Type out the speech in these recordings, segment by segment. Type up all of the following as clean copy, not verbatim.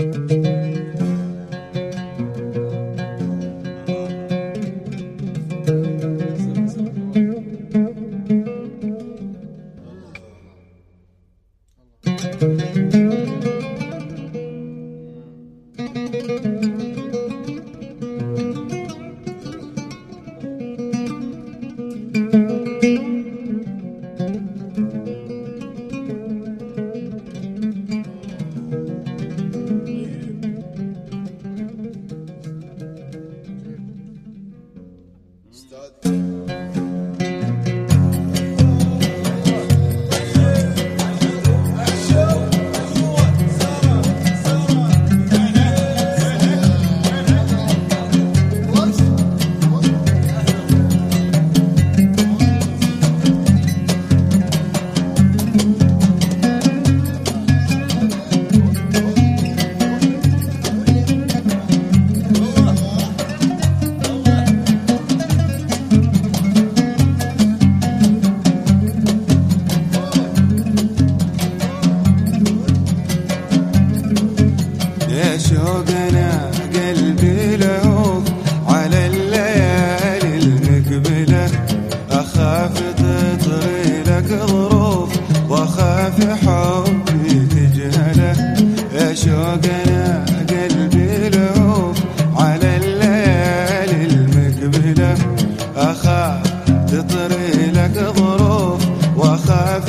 شوقنا قلبي له على الليالي المقبلة، أخاف تطري لك ظروف وأخاف حبي تجهله. يا شوقنا قلبي له على الليالي المقبلة، أخاف تطري لك ظروف وأخاف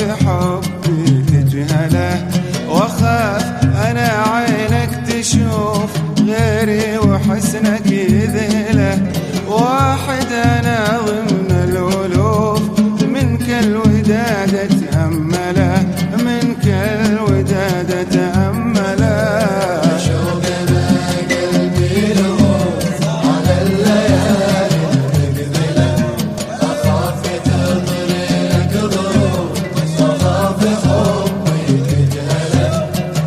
حبي تجهله. وأخاف أنا عينك تشوف غيري وحسنك يذهله، واحد أنا ضمن الألوف منك الوداد تأمله، منك الوداد تأمله. شوقنا قلبي له على الليالي المقبلة، أخاف تطري لك ظروف وأخاف حبي تجهله.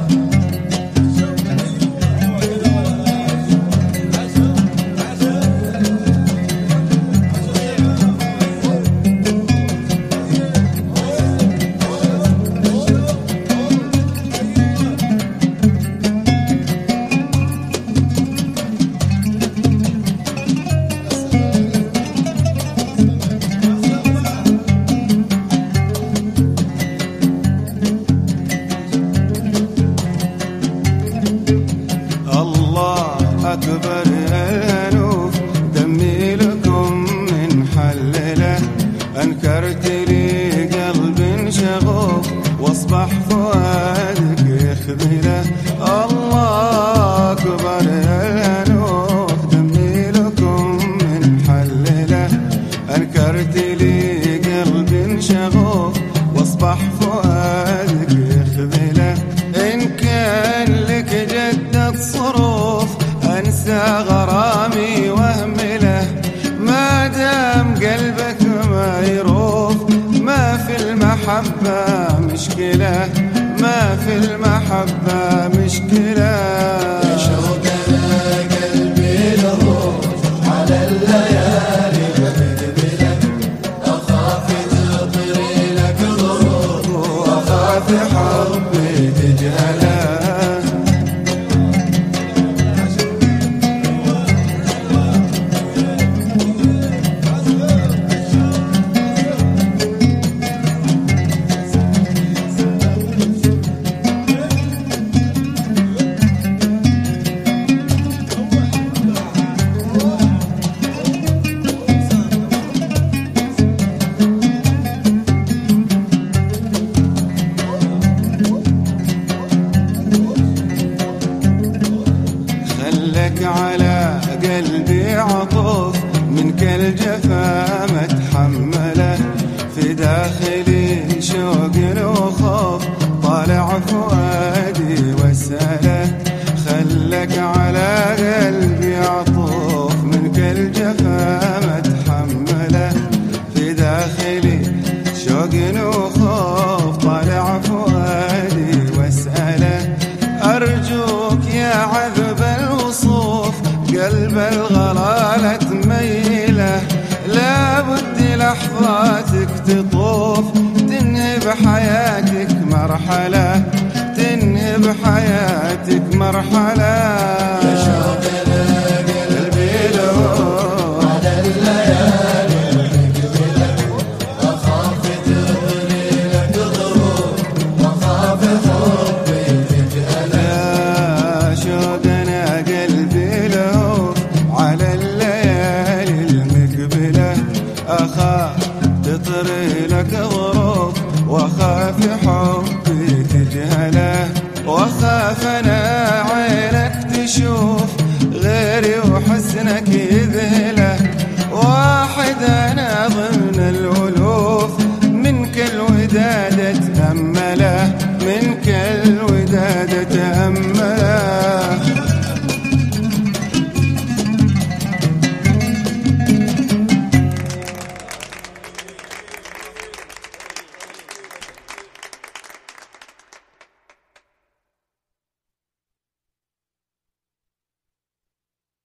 أكبر الأنوف دمي لكم من حلله، أنكرت لي قلب شغوف واصبح فؤادك يخذله. الله أكبر الأنوف دمي لكم من حلله، أنكرت لي قلب شغوف واصبح فؤادك يخذله. إن كان لك جدة صروف أنسى غرامي وأهمله، ما دام قلبك ما يروف ما في المحبة مشكلة، ما في المحبة مشكلة. شوقنا قلبي له على الليالي المقبلة، أخاف تطري لك ظروف وأخاف حبي تجهله. خلك على قلبي عطوف منك الجفا ما تحمله، في داخلي شوق وخوف طالع فؤادي واسأله. خلك على قلبي عطوف منك الجفا ما تحمله، في داخلي شوق وخوف طالع فؤادي واسأله. أرجوك يا عذب الوصوف قلب الغلالة تميله، لابد لحظاتك تطوف تنهي بحياتك مرحلة، تنهي بحياتك مرحلة